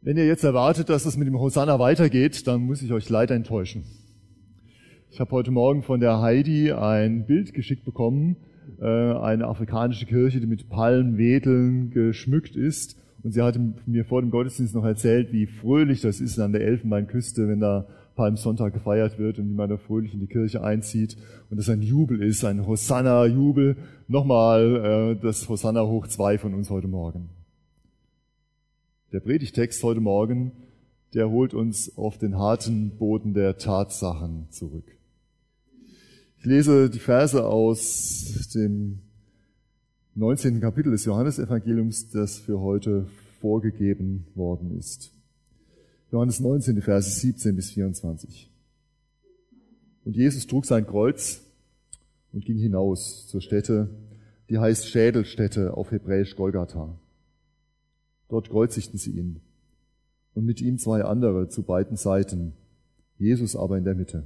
Wenn ihr jetzt erwartet, dass es mit dem Hosanna weitergeht, dann muss ich euch leider enttäuschen. Ich habe heute Morgen von der Heidi ein Bild geschickt bekommen, eine afrikanische Kirche, die mit Palmwedeln geschmückt ist. Und sie hatte mir vor dem Gottesdienst noch erzählt, wie fröhlich das ist an der Elfenbeinküste, wenn da Palmsonntag gefeiert wird und wie man da fröhlich in die Kirche einzieht und das ein Jubel ist, ein Hosanna-Jubel. Nochmal das Hosanna hoch 2 von uns heute Morgen. Der Predigtext heute Morgen, der holt uns auf den harten Boden der Tatsachen zurück. Ich lese die Verse aus dem 19. Kapitel des Johannesevangeliums, das für heute vorgegeben worden ist. Johannes 19, die Verse 17 bis 24. Und Jesus trug sein Kreuz und ging hinaus zur Stätte, die heißt Schädelstätte, auf Hebräisch Golgatha. Dort kreuzigten sie ihn und mit ihm 2 andere zu beiden Seiten, Jesus aber in der Mitte.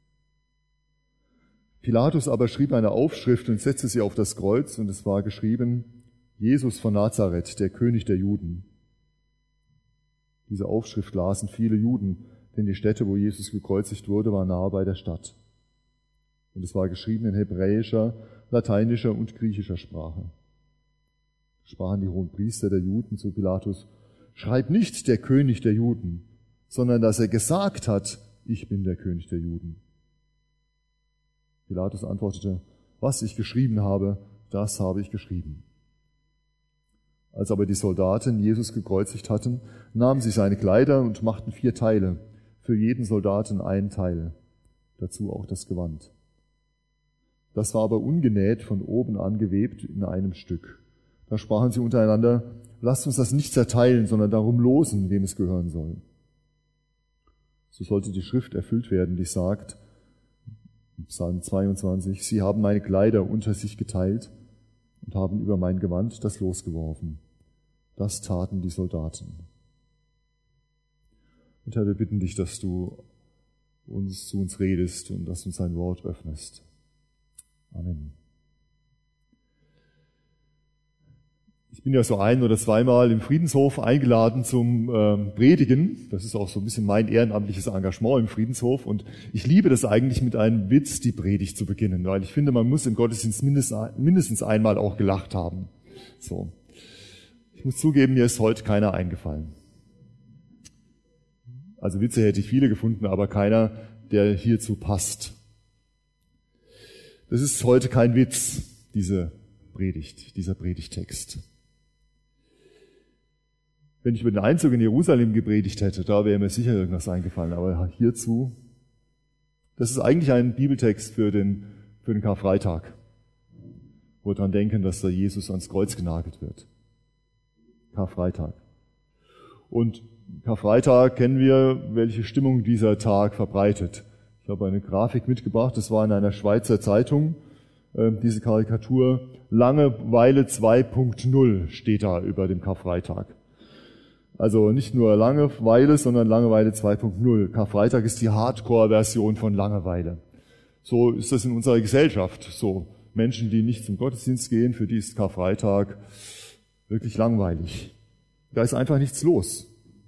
Pilatus aber schrieb eine Aufschrift und setzte sie auf das Kreuz, und es war geschrieben: Jesus von Nazareth, der König der Juden. Diese Aufschrift lasen viele Juden, denn die Stätte, wo Jesus gekreuzigt wurde, war nahe bei der Stadt. Und es war geschrieben in hebräischer, lateinischer und griechischer Sprache. Sprachen die hohen Priester der Juden zu Pilatus: Schreib nicht der König der Juden, sondern dass er gesagt hat, ich bin der König der Juden. Pilatus antwortete: Was ich geschrieben habe, das habe ich geschrieben. Als aber die Soldaten Jesus gekreuzigt hatten, nahmen sie seine Kleider und machten 4 Teile, für jeden Soldaten einen Teil, dazu auch das Gewand. Das war aber ungenäht, von oben an gewebt in einem Stück. Da sprachen sie untereinander: Lasst uns das nicht zerteilen, sondern darum losen, wem es gehören soll. So sollte die Schrift erfüllt werden, die sagt, Psalm 22, Sie haben meine Kleider unter sich geteilt und haben über mein Gewand das Los geworfen. Das taten die Soldaten. Und Herr, wir bitten dich, dass du zu uns redest und dass du uns dein Wort öffnest. Amen. Ich bin ja so 1- oder 2-mal im Friedenshof eingeladen zum Predigen. Das ist auch so ein bisschen mein ehrenamtliches Engagement im Friedenshof. Und ich liebe das eigentlich, mit einem Witz die Predigt zu beginnen, weil ich finde, man muss im Gottesdienst mindestens einmal auch gelacht haben. So. Ich muss zugeben, mir ist heute keiner eingefallen. Also Witze hätte ich viele gefunden, aber keiner, der hierzu passt. Das ist heute kein Witz, diese Predigt, dieser Predigtext. Wenn ich über den Einzug in Jerusalem gepredigt hätte, da wäre mir sicher irgendwas eingefallen. Aber hierzu, das ist eigentlich ein Bibeltext für den Karfreitag, wo wir dran denken, dass da Jesus ans Kreuz genagelt wird. Karfreitag. Und Karfreitag kennen wir, welche Stimmung dieser Tag verbreitet. Ich habe eine Grafik mitgebracht, das war in einer Schweizer Zeitung, diese Karikatur. Langeweile 2.0 steht da über dem Karfreitag. Also nicht nur Langeweile, sondern Langeweile 2.0. Karfreitag ist die Hardcore-Version von Langeweile. So ist das in unserer Gesellschaft. So Menschen, die nicht zum Gottesdienst gehen, für die ist Karfreitag wirklich langweilig. Da ist einfach nichts los.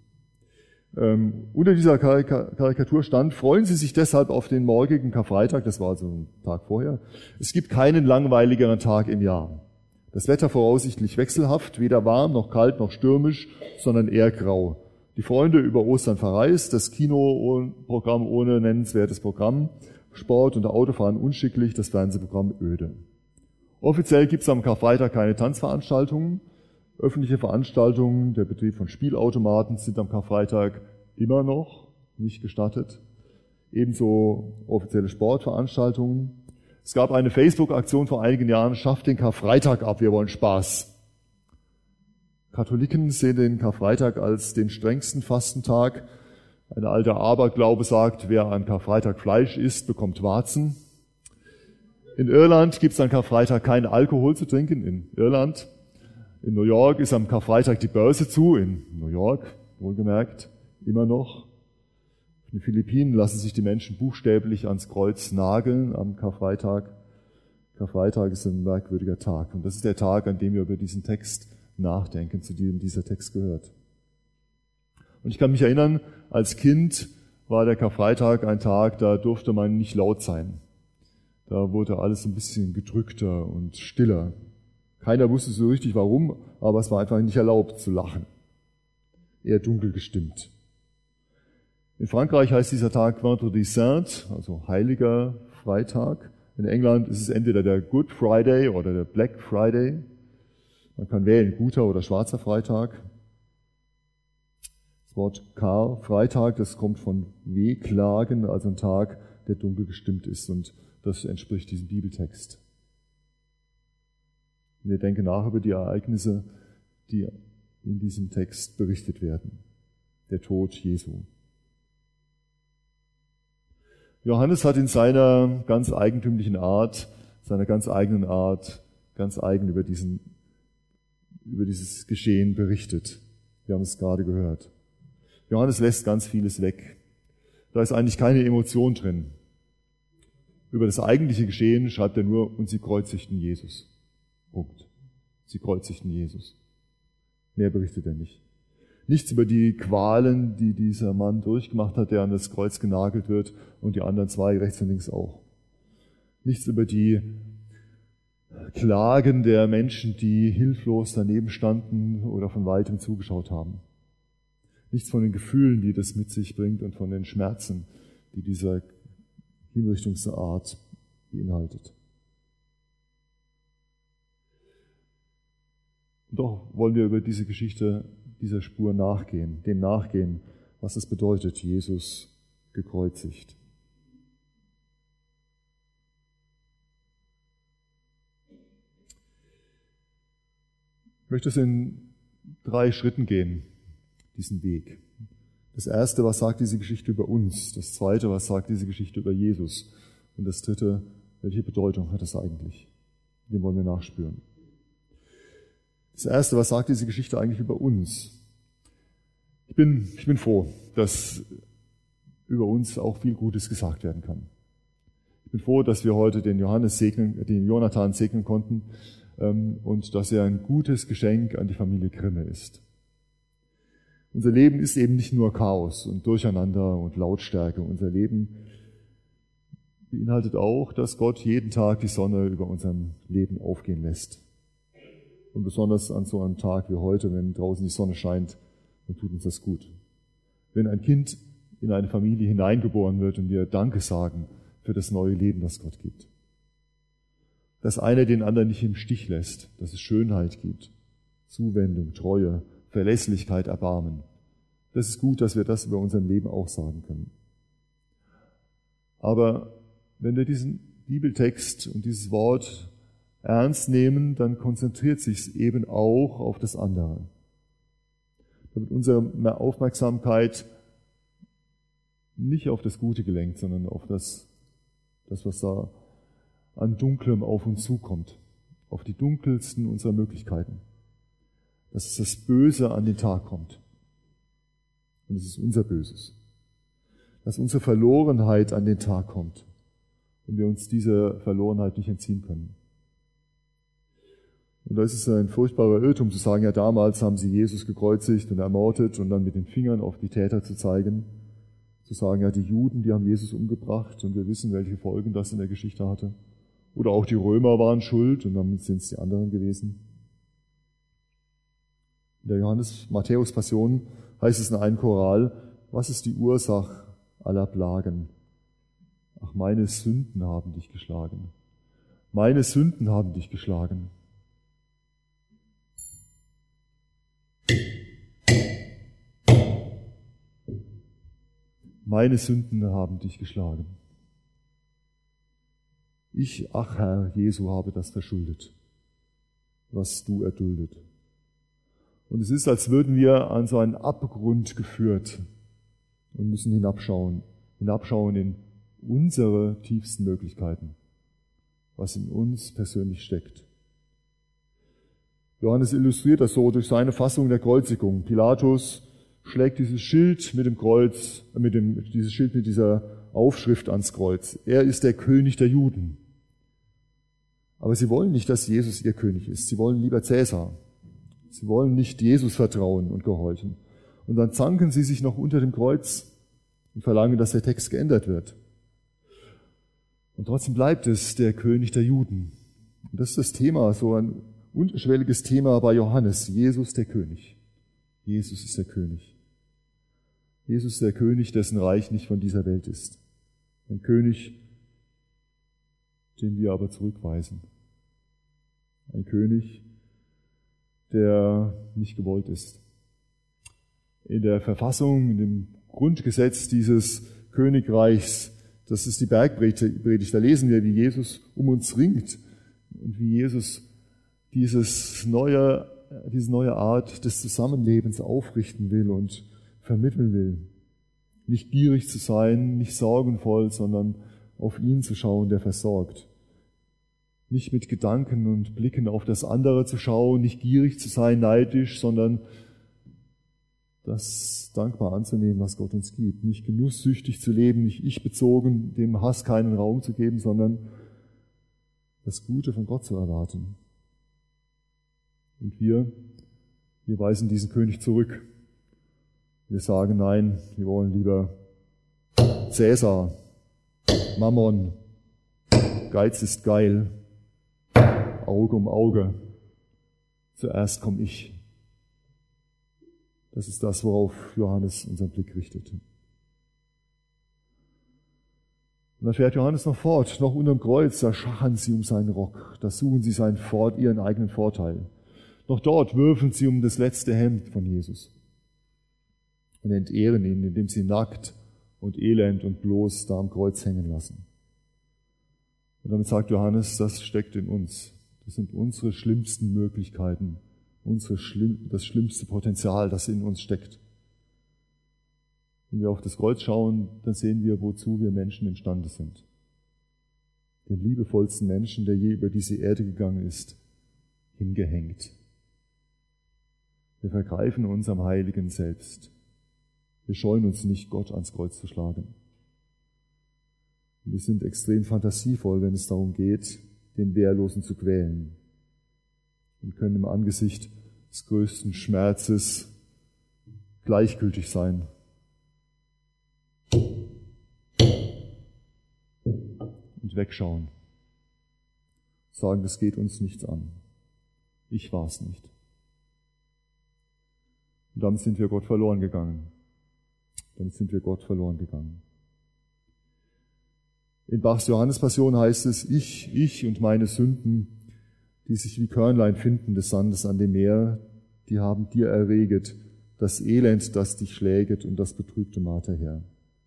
Unter dieser Karikatur stand: Freuen Sie sich deshalb auf den morgigen Karfreitag, das war also ein Tag vorher. Es gibt keinen langweiligeren Tag im Jahr. Das Wetter voraussichtlich wechselhaft, weder warm noch kalt noch stürmisch, sondern eher grau. Die Freunde über Ostern verreist, das Kinoprogramm ohne nennenswertes Programm, Sport und Autofahren unschicklich, das Fernsehprogramm öde. Offiziell gibt es am Karfreitag keine Tanzveranstaltungen. Öffentliche Veranstaltungen, der Betrieb von Spielautomaten sind am Karfreitag immer noch nicht gestattet. Ebenso offizielle Sportveranstaltungen. Es gab eine Facebook-Aktion vor einigen Jahren: Schafft den Karfreitag ab, wir wollen Spaß. Katholiken sehen den Karfreitag als den strengsten Fastentag. Ein alter Aberglaube sagt, wer an Karfreitag Fleisch isst, bekommt Warzen. In Irland gibt es an Karfreitag keinen Alkohol zu trinken, in Irland. In New York ist am Karfreitag die Börse zu, in New York, wohlgemerkt, immer noch. Auf den Philippinen lassen sich die Menschen buchstäblich ans Kreuz nageln am Karfreitag. Karfreitag ist ein merkwürdiger Tag. Und das ist der Tag, an dem wir über diesen Text nachdenken, zu dem dieser Text gehört. Und ich kann mich erinnern, als Kind war der Karfreitag ein Tag, da durfte man nicht laut sein. Da wurde alles ein bisschen gedrückter und stiller. Keiner wusste so richtig warum, aber es war einfach nicht erlaubt zu lachen. Eher dunkel gestimmt. In Frankreich heißt dieser Tag Vendredi Saint, also Heiliger Freitag. In England ist es entweder der Good Friday oder der Black Friday. Man kann wählen, guter oder schwarzer Freitag. Das Wort Karfreitag, das kommt von Wehklagen, also ein Tag, der dunkel gestimmt ist, und das entspricht diesem Bibeltext. Und wir denken nach über die Ereignisse, die in diesem Text berichtet werden. Der Tod Jesu. Johannes hat in seiner ganz eigentümlichen Art, seiner ganz eigenen Art, ganz eigen über dieses Geschehen berichtet. Wir haben es gerade gehört. Johannes lässt ganz vieles weg. Da ist eigentlich keine Emotion drin. Über das eigentliche Geschehen schreibt er nur, und sie kreuzigten Jesus. Punkt. Sie kreuzigten Jesus. Mehr berichtet er nicht. Nichts über die Qualen, die dieser Mann durchgemacht hat, der an das Kreuz genagelt wird, und die anderen zwei rechts und links auch. Nichts über die Klagen der Menschen, die hilflos daneben standen oder von weitem zugeschaut haben. Nichts von den Gefühlen, die das mit sich bringt, und von den Schmerzen, die dieser Hinrichtungsart beinhaltet. Und doch wollen wir über diese Geschichte, dieser Spur nachgehen, dem nachgehen, was es bedeutet, Jesus gekreuzigt. Ich möchte es in 3 Schritten gehen, diesen Weg. Das erste, was sagt diese Geschichte über uns? Das zweite, was sagt diese Geschichte über Jesus? Und das dritte, welche Bedeutung hat es eigentlich? Dem wollen wir nachspüren. Das erste, was sagt diese Geschichte eigentlich über uns? Ich bin froh, dass über uns auch viel Gutes gesagt werden kann. Ich bin froh, dass wir heute den Jonathan segnen konnten, und dass er ein gutes Geschenk an die Familie Grimme ist. Unser Leben ist eben nicht nur Chaos und Durcheinander und Lautstärke. Unser Leben beinhaltet auch, dass Gott jeden Tag die Sonne über unserem Leben aufgehen lässt. Und besonders an so einem Tag wie heute, wenn draußen die Sonne scheint, dann tut uns das gut. Wenn ein Kind in eine Familie hineingeboren wird und wir Danke sagen für das neue Leben, das Gott gibt. Dass einer den anderen nicht im Stich lässt, dass es Schönheit gibt, Zuwendung, Treue, Verlässlichkeit, Erbarmen. Das ist gut, dass wir das über unserem Leben auch sagen können. Aber wenn wir diesen Bibeltext und dieses Wort ernst nehmen, dann konzentriert sich eben auch auf das andere. Damit unsere Aufmerksamkeit nicht auf das Gute gelenkt, sondern auf das, was da an Dunklem auf uns zukommt, auf die dunkelsten unserer Möglichkeiten. Dass das Böse an den Tag kommt. Und es ist unser Böses. Dass unsere Verlorenheit an den Tag kommt und wir uns dieser Verlorenheit nicht entziehen können. Und da ist es ein furchtbarer Irrtum zu sagen, ja, damals haben sie Jesus gekreuzigt und ermordet, und dann mit den Fingern auf die Täter zu zeigen. Zu sagen, ja, die Juden, die haben Jesus umgebracht, und wir wissen, welche Folgen das in der Geschichte hatte. Oder auch die Römer waren schuld, und dann sind es die anderen gewesen. In der Johannes-Matthäus-Passion heißt es in einem Choral, was ist die Ursache aller Plagen? Ach, meine Sünden haben dich geschlagen. Meine Sünden haben dich geschlagen. Meine Sünden haben dich geschlagen. Ich, ach Herr, Jesu, habe das verschuldet, was du erduldet. Und es ist, als würden wir an so einen Abgrund geführt und müssen hinabschauen in unsere tiefsten Möglichkeiten, was in uns persönlich steckt. Johannes illustriert das so durch seine Fassung der Kreuzigung. Pilatus schlägt dieses Schild mit dem Kreuz, dieses Schild mit dieser Aufschrift ans Kreuz. Er ist der König der Juden. Aber sie wollen nicht, dass Jesus ihr König ist. Sie wollen lieber Cäsar. Sie wollen nicht Jesus vertrauen und gehorchen. Und dann zanken sie sich noch unter dem Kreuz und verlangen, dass der Text geändert wird. Und trotzdem bleibt es der König der Juden. Und das ist das Thema, so ein unterschwelliges Thema bei Johannes. Jesus der König. Jesus ist der König. Jesus ist der König, dessen Reich nicht von dieser Welt ist. Ein König, den wir aber zurückweisen. Ein König, der nicht gewollt ist. In der Verfassung, in dem Grundgesetz dieses Königreichs, das ist die Bergpredigt, da lesen wir, wie Jesus um uns ringt und wie Jesus diese neue Art des Zusammenlebens aufrichten will und vermitteln will. Nicht gierig zu sein, nicht sorgenvoll, sondern auf ihn zu schauen, der versorgt. Nicht mit Gedanken und Blicken auf das andere zu schauen, nicht gierig zu sein, neidisch, sondern das dankbar anzunehmen, was Gott uns gibt. Nicht genusssüchtig zu leben, nicht ich-bezogen, dem Hass keinen Raum zu geben, sondern das Gute von Gott zu erwarten. Und wir weisen diesen König zurück. Wir sagen nein, wir wollen lieber Cäsar, Mammon, Geiz ist geil, Auge um Auge, zuerst komme ich. Das ist das, worauf Johannes unseren Blick richtet. Und dann fährt Johannes noch fort, noch unterm Kreuz, da schachern sie um seinen Rock, da suchen sie ihren eigenen Vorteil. Noch dort würfeln sie um das letzte Hemd von Jesus und entehren ihn, indem sie nackt und elend und bloß da am Kreuz hängen lassen. Und damit sagt Johannes, das steckt in uns. Das sind unsere schlimmsten Möglichkeiten, das schlimmste Potenzial, das in uns steckt. Wenn wir auf das Kreuz schauen, dann sehen wir, wozu wir Menschen imstande sind. Den liebevollsten Menschen, der je über diese Erde gegangen ist, hingehängt. Wir vergreifen uns am heiligen Selbst. Wir scheuen uns nicht, Gott ans Kreuz zu schlagen. Wir sind extrem fantasievoll, wenn es darum geht, den Wehrlosen zu quälen. Und können im Angesicht des größten Schmerzes gleichgültig sein. Und wegschauen. Sagen, das geht uns nichts an. Ich war es nicht. Und damit sind wir Gott verloren gegangen. In Bachs Johannespassion heißt es, ich und meine Sünden, die sich wie Körnlein finden des Sandes an dem Meer, die haben dir erreget, das Elend, das dich schläget und das betrübte Marter her.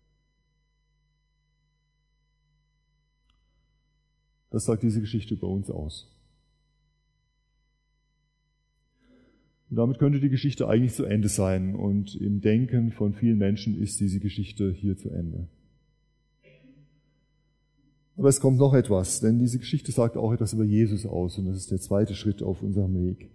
Das sagt diese Geschichte über uns aus. Und damit könnte die Geschichte eigentlich zu Ende sein. Und im Denken von vielen Menschen ist diese Geschichte hier zu Ende. Aber es kommt noch etwas, denn diese Geschichte sagt auch etwas über Jesus aus. Und das ist der zweite Schritt auf unserem Weg.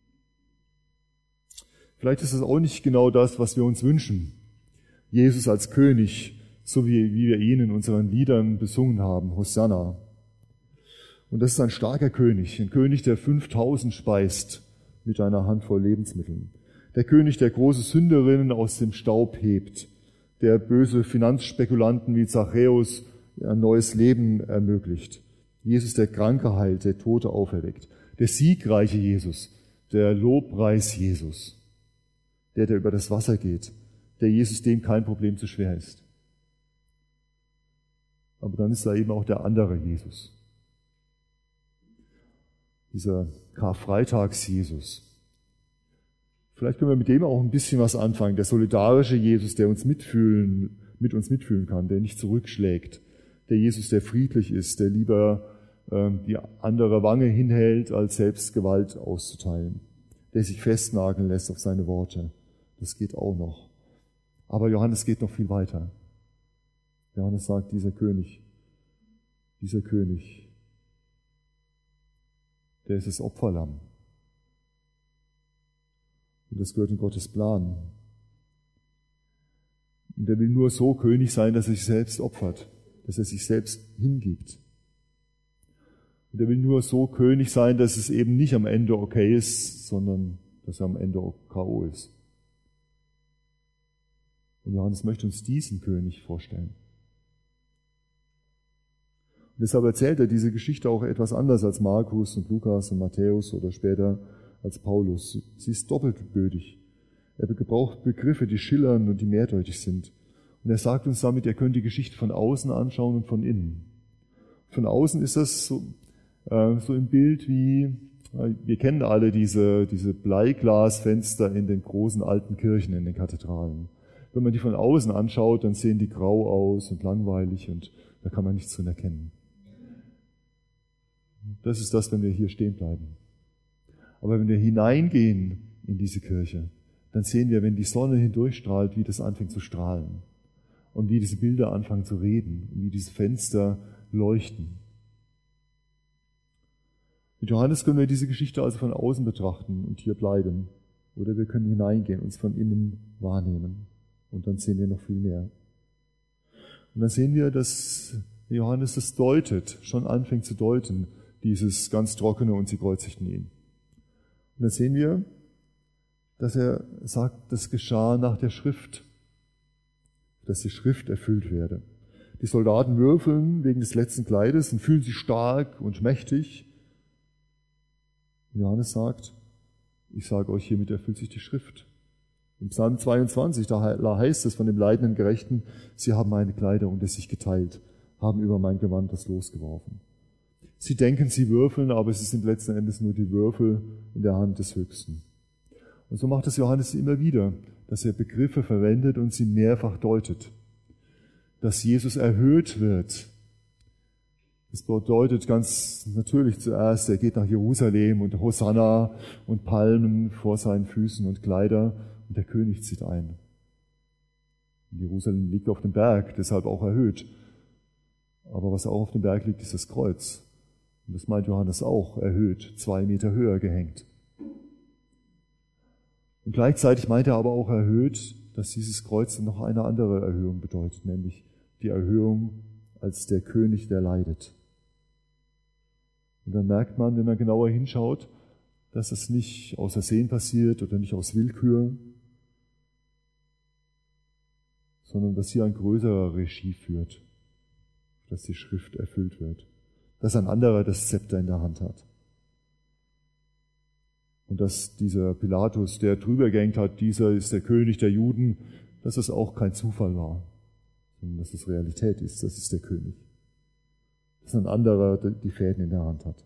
Vielleicht ist es auch nicht genau das, was wir uns wünschen. Jesus als König, so wie wir ihn in unseren Liedern besungen haben, Hosanna. Und das ist ein starker König, ein König, der 5000 speist mit einer Handvoll Lebensmitteln. Der König, der große Sünderinnen aus dem Staub hebt, der böse Finanzspekulanten wie Zachäus ein neues Leben ermöglicht. Jesus, der Kranke heilt, der Tote auferweckt. Der siegreiche Jesus, der Lobpreis Jesus, der über das Wasser geht, der Jesus, dem kein Problem zu schwer ist. Aber dann ist da eben auch der andere Jesus. Dieser Karfreitags-Jesus. Vielleicht können wir mit dem auch ein bisschen was anfangen. Der solidarische Jesus, der mit uns mitfühlen kann, der nicht zurückschlägt. Der Jesus, der friedlich ist, der lieber die andere Wange hinhält, als selbst Gewalt auszuteilen. Der sich festnageln lässt auf seine Worte. Das geht auch noch. Aber Johannes geht noch viel weiter. Johannes sagt, dieser König, der ist das Opferlamm. Und das gehört in Gottes Plan. Und er will nur so König sein, dass er sich selbst opfert, dass er sich selbst hingibt. Und er will nur so König sein, dass es eben nicht am Ende okay ist, sondern dass er am Ende K.O. ist. Und Johannes möchte uns diesen König vorstellen. Und deshalb erzählt er diese Geschichte auch etwas anders als Markus und Lukas und Matthäus oder später als Paulus. Sie ist doppelbödig. Er gebraucht Begriffe, die schillern und die mehrdeutig sind. Und er sagt uns damit, ihr könnt die Geschichte von außen anschauen und von innen. Von außen ist das so im Bild wie, wir kennen alle diese Bleiglasfenster in den großen alten Kirchen, in den Kathedralen. Wenn man die von außen anschaut, dann sehen die grau aus und langweilig und da kann man nichts drin erkennen. Das ist das, wenn wir hier stehen bleiben. Aber wenn wir hineingehen in diese Kirche, dann sehen wir, wenn die Sonne hindurchstrahlt, wie das anfängt zu strahlen. Und wie diese Bilder anfangen zu reden. Und wie diese Fenster leuchten. Mit Johannes können wir diese Geschichte also von außen betrachten und hier bleiben. Oder wir können hineingehen, uns von innen wahrnehmen. Und dann sehen wir noch viel mehr. Und dann sehen wir, dass Johannes das deutet, schon anfängt zu deuten, dieses ganz Trockene und sie kreuzigten ihn. Und dann sehen wir, dass er sagt, das geschah nach der Schrift, dass die Schrift erfüllt werde. Die Soldaten würfeln wegen des letzten Kleides und fühlen sich stark und mächtig. Und Johannes sagt, ich sage euch, hiermit erfüllt sich die Schrift. Im Psalm 22, da heißt es von dem leidenden Gerechten, sie haben meine Kleider unter sich geteilt, haben über mein Gewand das Los geworfen. Sie denken, sie würfeln, aber sie sind letzten Endes nur die Würfel in der Hand des Höchsten. Und so macht es Johannes immer wieder, dass er Begriffe verwendet und sie mehrfach deutet. Dass Jesus erhöht wird. Das bedeutet ganz natürlich zuerst, er geht nach Jerusalem und Hosanna und Palmen vor seinen Füßen und Kleider und der König zieht ein. Und Jerusalem liegt auf dem Berg, deshalb auch erhöht. Aber was auch auf dem Berg liegt, ist das Kreuz. Und das meint Johannes auch, erhöht, 2 Meter höher gehängt. Und gleichzeitig meint er aber auch erhöht, dass dieses Kreuz noch eine andere Erhöhung bedeutet, nämlich die Erhöhung als der König, der leidet. Und dann merkt man, wenn man genauer hinschaut, dass es nicht aus Versehen passiert oder nicht aus Willkür, sondern dass hier ein größerer Regie führt, dass die Schrift erfüllt wird, dass ein anderer das Zepter in der Hand hat. Und dass dieser Pilatus, der drüber gehängt hat, dieser ist der König der Juden, dass es auch kein Zufall war, sondern dass es Realität ist, das ist der König. Dass ein anderer die Fäden in der Hand hat.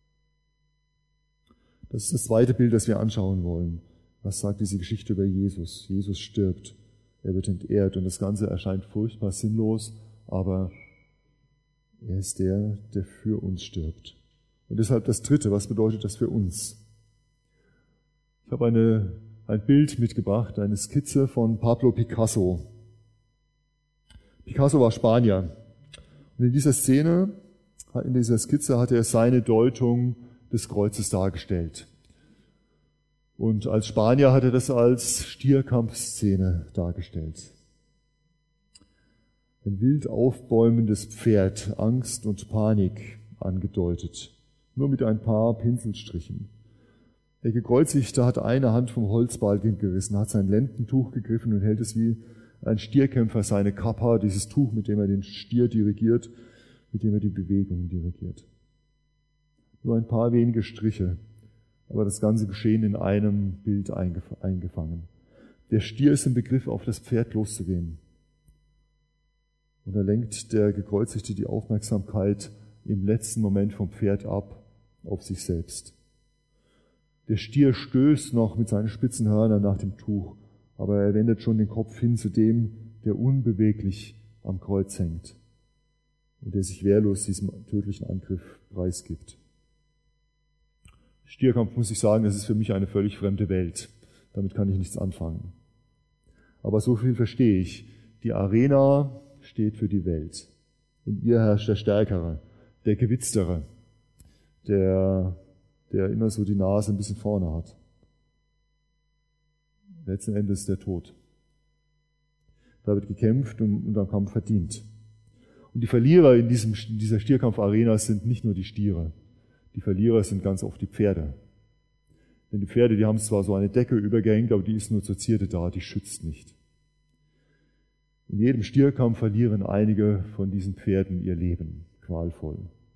Das ist das zweite Bild, das wir anschauen wollen. Was sagt diese Geschichte über Jesus? Jesus stirbt, er wird entehrt und das Ganze erscheint furchtbar sinnlos, aber er ist der für uns stirbt. Und deshalb das Dritte, was bedeutet das für uns? Ich habe ein Bild mitgebracht, eine Skizze von Pablo Picasso. Picasso war Spanier. Und in dieser Szene, in dieser Skizze hat er seine Deutung des Kreuzes dargestellt. Und als Spanier hat er das als Stierkampfszene dargestellt. Ein wild aufbäumendes Pferd, Angst und Panik angedeutet, nur mit ein paar Pinselstrichen. Der Gekreuzigte hat eine Hand vom Holzbalken gerissen, hat sein Lendentuch gegriffen und hält es wie ein Stierkämpfer seine Kappa, dieses Tuch, mit dem er den Stier dirigiert, mit dem er die Bewegung dirigiert. Nur ein paar wenige Striche, aber das ganze Geschehen in einem Bild eingefangen. Der Stier ist im Begriff, auf das Pferd loszugehen. Und da lenkt der Gekreuzigte die Aufmerksamkeit im letzten Moment vom Pferd ab auf sich selbst. Der Stier stößt noch mit seinen spitzen Hörnern nach dem Tuch, aber er wendet schon den Kopf hin zu dem, der unbeweglich am Kreuz hängt und der sich wehrlos diesem tödlichen Angriff preisgibt. Stierkampf, muss ich sagen, das ist für mich eine völlig fremde Welt. Damit kann ich nichts anfangen. Aber so viel verstehe ich. Die Arena steht für die Welt. In ihr herrscht der Stärkere, der Gewitztere, der immer so die Nase ein bisschen vorne hat. Letzten Endes der Tod. Da wird gekämpft und am Kampf verdient. Und die Verlierer in dieser Stierkampfarena sind nicht nur die Stiere. Die Verlierer sind ganz oft die Pferde. Denn die Pferde, die haben zwar so eine Decke übergehängt, aber die ist nur zur Zierde da, die schützt nicht. In jedem Stierkampf verlieren einige von diesen Pferden ihr Leben, qualvoll.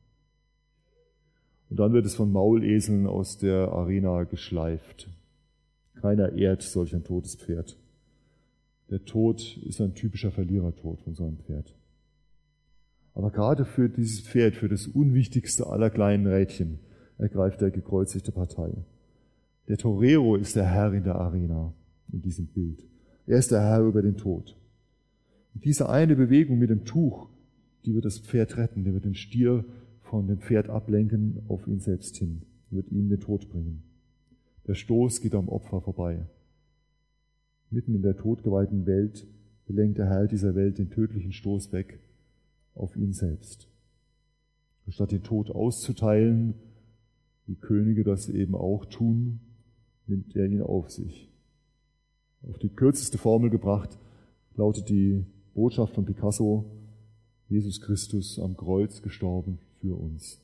Und dann wird es von Mauleseln aus der Arena geschleift. Keiner ehrt solch ein totes Pferd. Der Tod ist ein typischer Verlierertod von so einem Pferd. Aber gerade für dieses Pferd, für das unwichtigste aller kleinen Rädchen, ergreift der gekreuzigte Partei. Der Torero ist der Herr in der Arena, in diesem Bild. Er ist der Herr über den Tod. Und diese eine Bewegung mit dem Tuch, die wird das Pferd retten, die wird den Stier von dem Pferd ablenken auf ihn selbst hin, wird ihm den Tod bringen. Der Stoß geht am Opfer vorbei. Mitten in der todgeweihten Welt lenkt der Herr dieser Welt den tödlichen Stoß weg auf ihn selbst. Und statt den Tod auszuteilen, wie Könige das eben auch tun, nimmt er ihn auf sich. Auf die kürzeste Formel gebracht lautet die Botschaft von Picasso: Jesus Christus am Kreuz gestorben für uns.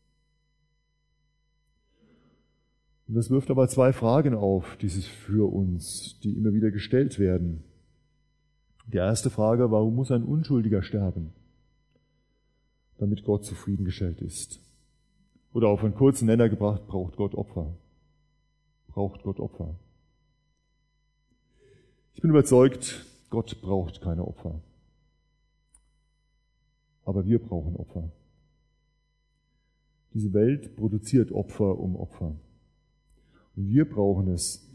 Und das wirft aber zwei Fragen auf, dieses für uns, die immer wieder gestellt werden. Die erste Frage: Warum muss ein Unschuldiger sterben, damit Gott zufriedengestellt ist? Oder auf einen kurzen Nenner gebracht: Braucht Gott Opfer? Braucht Gott Opfer? Ich bin überzeugt, Gott braucht keine Opfer. Aber wir brauchen Opfer. Diese Welt produziert Opfer um Opfer. Und wir brauchen es,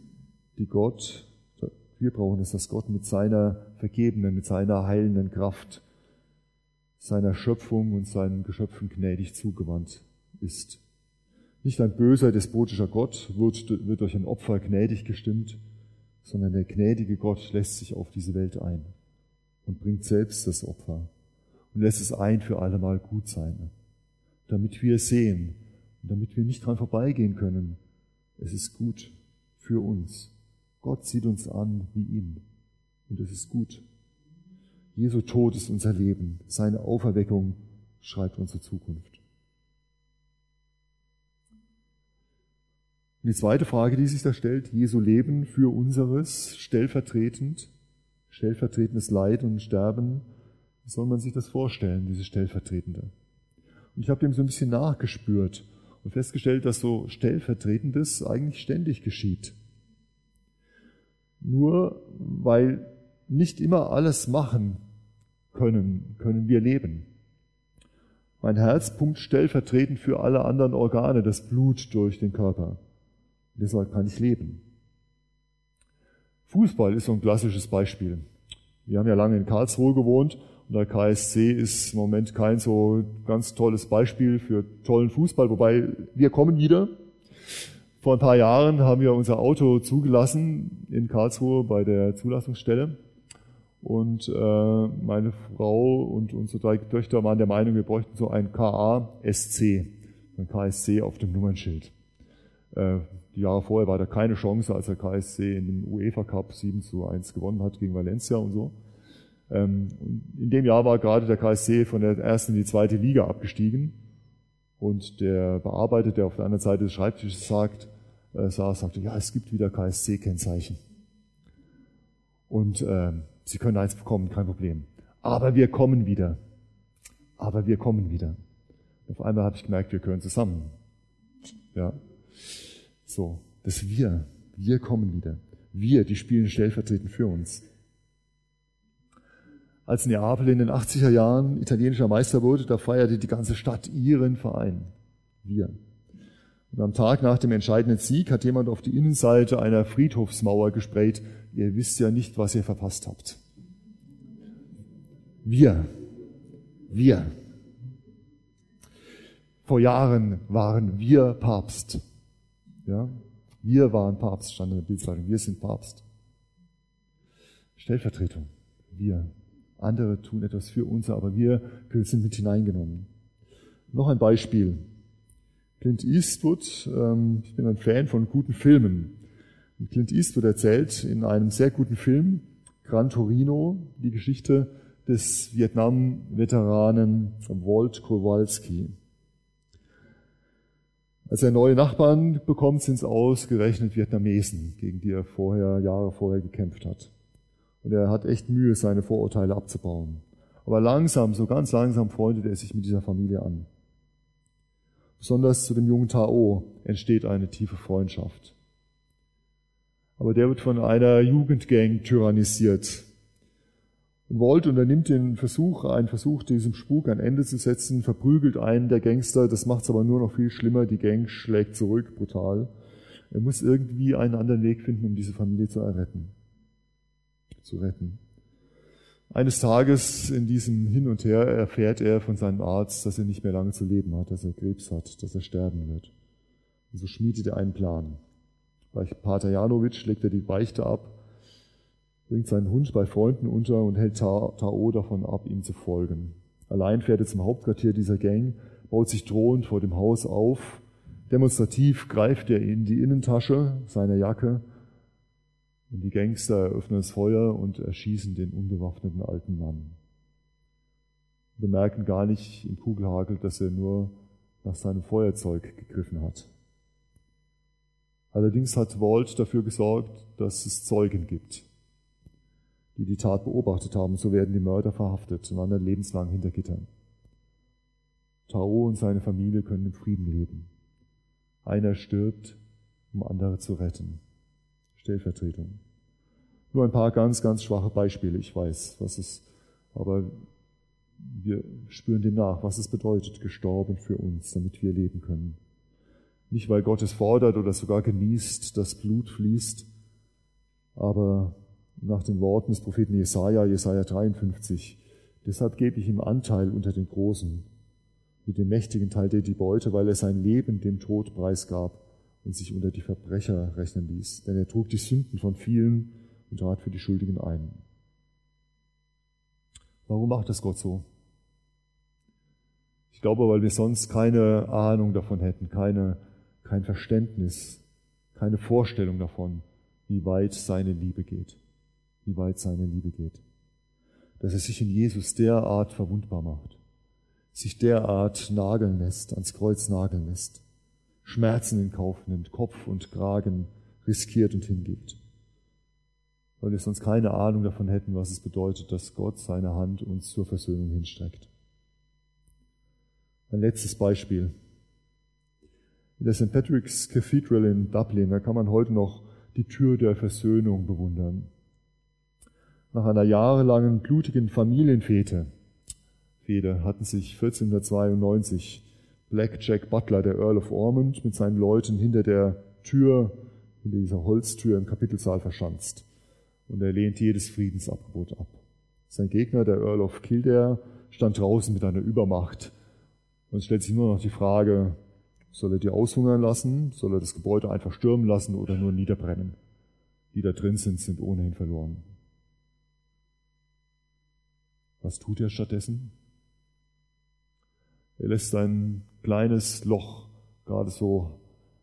dass Gott mit seiner vergebenen, mit seiner heilenden Kraft seiner Schöpfung und seinen Geschöpfen gnädig zugewandt ist. Nicht ein böser, despotischer Gott wird durch ein Opfer gnädig gestimmt, sondern der gnädige Gott lässt sich auf diese Welt ein und bringt selbst das Opfer und lässt es ein für allemal gut sein, damit wir sehen und damit wir nicht dran vorbeigehen können. Es ist gut für uns. Gott sieht uns an wie ihn und es ist gut. Jesu Tod ist unser Leben. Seine Auferweckung schreibt unsere Zukunft. Und die zweite Frage, die sich da stellt: Jesu Leben für unseres, stellvertretendes Leid und Sterben. Wie soll man sich das vorstellen, dieses Stellvertretende? Und ich habe dem so ein bisschen nachgespürt und festgestellt, dass so Stellvertretendes eigentlich ständig geschieht. Nur weil nicht immer alles machen können wir leben. Mein Herz pumpt stellvertretend für alle anderen Organe das Blut durch den Körper. Deshalb kann ich leben. Fußball ist so ein klassisches Beispiel. Wir haben ja lange in Karlsruhe gewohnt und der KSC ist im Moment kein so ganz tolles Beispiel für tollen Fußball, wobei wir kommen wieder. Vor ein paar Jahren haben wir unser Auto zugelassen in Karlsruhe bei der Zulassungsstelle und meine Frau und unsere 3 Töchter waren der Meinung, wir bräuchten so ein KASC, ein KSC auf dem Nummernschild. Die Jahre vorher war da keine Chance, als der KSC in dem UEFA Cup 7:1 gewonnen hat gegen Valencia und so. Und in dem Jahr war gerade der KSC von der ersten in die zweite Liga abgestiegen. Und der Bearbeiter, der auf der anderen Seite des Schreibtisches sagte, ja, es gibt wieder KSC-Kennzeichen. Und Sie können eins bekommen, kein Problem. Aber wir kommen wieder. Und auf einmal habe ich gemerkt, wir gehören zusammen. Ja. So, das wir kommen wieder. Wir, die spielen stellvertretend für uns. Als Neapel in den 80er Jahren italienischer Meister wurde, da feierte die ganze Stadt ihren Verein. Wir. Und am Tag nach dem entscheidenden Sieg hat jemand auf die Innenseite einer Friedhofsmauer gesprayt: Ihr wisst ja nicht, was ihr verpasst habt. Wir. Vor Jahren waren wir Papst. Ja? Wir waren Papst, stand in der Bildzeitung. Wir sind Papst. Stellvertretung. Wir. Andere tun etwas für uns, aber wir sind mit hineingenommen. Noch ein Beispiel. Clint Eastwood, ich bin ein Fan von guten Filmen. Und Clint Eastwood erzählt in einem sehr guten Film, Gran Torino, die Geschichte des Vietnam-Veteranen Walt Kowalski. Als er neue Nachbarn bekommt, sind es ausgerechnet Vietnamesen, gegen die er Jahre vorher gekämpft hat. Und er hat echt Mühe, seine Vorurteile abzubauen. Aber langsam, so ganz langsam freundet er sich mit dieser Familie an. Besonders zu dem jungen Tao entsteht eine tiefe Freundschaft. Aber der wird von einer Jugendgang tyrannisiert. Und Walt unternimmt einen Versuch, diesem Spuk ein Ende zu setzen, verprügelt einen der Gangster. Das macht es aber nur noch viel schlimmer. Die Gang schlägt zurück, brutal. Er muss irgendwie einen anderen Weg finden, um diese Familie zu retten. Eines Tages in diesem Hin und Her erfährt er von seinem Arzt, dass er nicht mehr lange zu leben hat, dass er Krebs hat, dass er sterben wird. Und so schmiedet er einen Plan. Bei Pater Janowitsch legt er die Beichte ab, bringt seinen Hund bei Freunden unter und hält Tao davon ab, ihm zu folgen. Allein fährt er zum Hauptquartier dieser Gang, baut sich drohend vor dem Haus auf. Demonstrativ greift er in die Innentasche seiner Jacke und die Gangster eröffnen das Feuer und erschießen den unbewaffneten alten Mann. Bemerken gar nicht im Kugelhagel, dass er nur nach seinem Feuerzeug gegriffen hat. Allerdings hat Walt dafür gesorgt, dass es Zeugen gibt, die die Tat beobachtet haben. So werden die Mörder verhaftet und wandern lebenslang hinter Gittern. Tao und seine Familie können im Frieden leben. Einer stirbt, um andere zu retten. Stellvertretung. Nur ein paar ganz, ganz schwache Beispiele. Ich weiß, aber wir spüren dem nach, was es bedeutet, gestorben für uns, damit wir leben können. Nicht, weil Gott es fordert oder sogar genießt, dass Blut fließt, aber nach den Worten des Propheten Jesaja 53, deshalb gebe ich ihm Anteil unter den Großen. Mit dem Mächtigen teilte er die Beute, weil er sein Leben dem Tod preisgab und sich unter die Verbrecher rechnen ließ. Denn er trug die Sünden von vielen und trat für die Schuldigen ein. Warum macht das Gott so? Ich glaube, weil wir sonst keine Ahnung davon hätten, kein Verständnis, keine Vorstellung davon, wie weit seine Liebe geht. Dass er sich in Jesus derart verwundbar macht, sich derart nageln lässt, ans Kreuz nageln lässt, Schmerzen in Kauf nimmt, Kopf und Kragen riskiert und hingibt. Weil wir sonst keine Ahnung davon hätten, was es bedeutet, dass Gott seine Hand uns zur Versöhnung hinstreckt. Ein letztes Beispiel. In der St. Patrick's Cathedral in Dublin, da kann man heute noch die Tür der Versöhnung bewundern. Nach einer jahrelangen blutigen Familienfehde hatten sich 1492 Black Jack Butler, der Earl of Ormond, mit seinen Leuten hinter dieser Holztür im Kapitelsaal verschanzt. Und er lehnt jedes Friedensangebot ab. Sein Gegner, der Earl of Kildare, stand draußen mit einer Übermacht. Und es stellt sich nur noch die Frage, soll er die aushungern lassen, soll er das Gebäude einfach stürmen lassen oder nur niederbrennen? Die da drin sind ohnehin verloren. Was tut er stattdessen? Er lässt ein kleines Loch, gerade so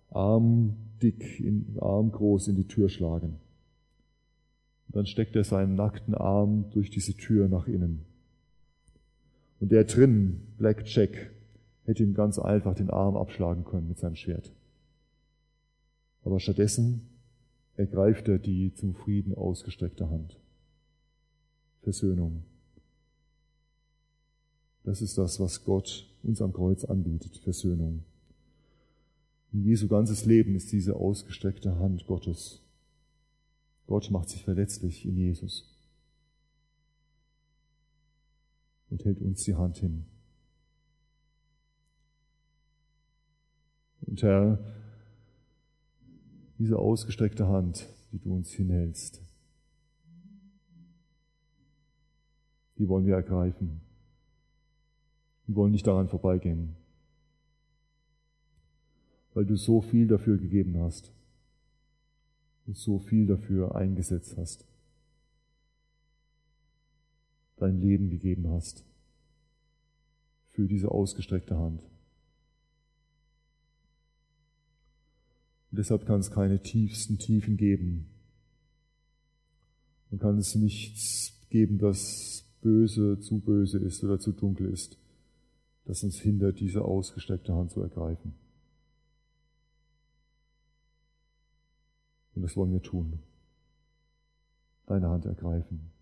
armgroß in die Tür schlagen. Und dann steckt er seinen nackten Arm durch diese Tür nach innen. Und der drin, Black Jack, hätte ihm ganz einfach den Arm abschlagen können mit seinem Schwert. Aber stattdessen ergreift er die zum Frieden ausgestreckte Hand. Versöhnung. Das ist das, was Gott uns am Kreuz anbietet, Versöhnung. In Jesu ganzes Leben ist diese ausgestreckte Hand Gottes. Gott macht sich verletzlich in Jesus und hält uns die Hand hin. Und Herr, diese ausgestreckte Hand, die du uns hinhältst, die wollen wir ergreifen und wollen nicht daran vorbeigehen, weil du so viel dafür gegeben hast und so viel dafür eingesetzt hast, dein Leben gegeben hast für diese ausgestreckte Hand. Und deshalb kann es keine tiefsten Tiefen geben. Man kann es nichts geben, das zu böse ist oder zu dunkel ist, das uns hindert, diese ausgestreckte Hand zu ergreifen. Und das wollen wir tun. deine Hand ergreifen.